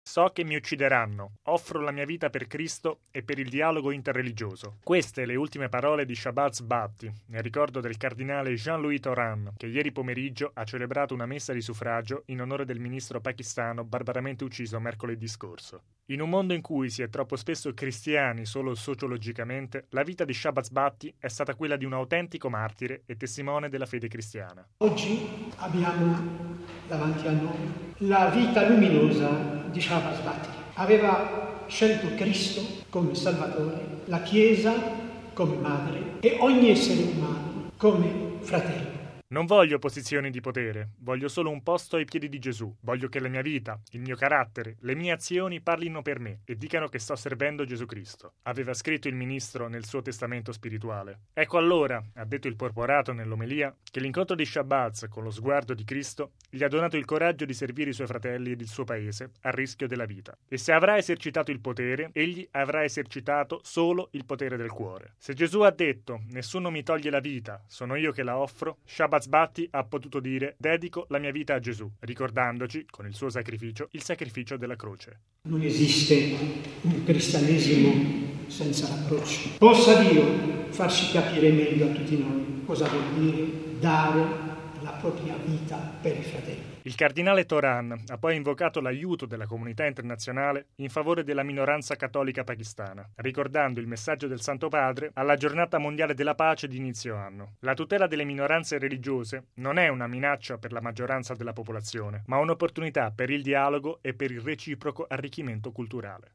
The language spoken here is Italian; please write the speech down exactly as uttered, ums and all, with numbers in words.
So che mi uccideranno, offro la mia vita per Cristo e per il dialogo interreligioso. Queste le ultime parole di Shahbaz Bhatti, nel ricordo del cardinale Jean-Louis Thoran, che ieri pomeriggio ha celebrato una messa di suffragio in onore del ministro pakistano barbaramente ucciso mercoledì scorso. In un mondo in cui si è troppo spesso cristiani solo sociologicamente, la vita di Shahbaz Bhatti è stata quella di un autentico martire e testimone della fede cristiana. Oggi abbiamo davanti a noi la vita luminosa di Shahbaz Bhatti. Aveva scelto Cristo come Salvatore, la Chiesa come madre e ogni essere umano come fratello. Non voglio posizioni di potere, voglio solo un posto ai piedi di Gesù. Voglio che la mia vita, il mio carattere, le mie azioni parlino per me e dicano che sto servendo Gesù Cristo, aveva scritto il ministro nel suo testamento spirituale. Ecco allora, ha detto il porporato nell'omelia, che l'incontro di Shahbaz con lo sguardo di Cristo gli ha donato il coraggio di servire i suoi fratelli ed il suo paese a rischio della vita. E se avrà esercitato il potere, egli avrà esercitato solo il potere del cuore. Se Gesù ha detto, nessuno mi toglie la vita, sono io che la offro, Shahbaz Bhatti ha potuto dire dedico la mia vita a Gesù, ricordandoci, con il suo sacrificio, il sacrificio della croce. Non esiste un cristianesimo senza la croce. Possa Dio farci capire meglio a tutti noi cosa vuol dire dare la propria vita per i fratelli. Il cardinale Thoran ha poi invocato l'aiuto della comunità internazionale in favore della minoranza cattolica pakistana, ricordando il messaggio del Santo Padre alla Giornata Mondiale della Pace di inizio anno. La tutela delle minoranze religiose non è una minaccia per la maggioranza della popolazione, ma un'opportunità per il dialogo e per il reciproco arricchimento culturale.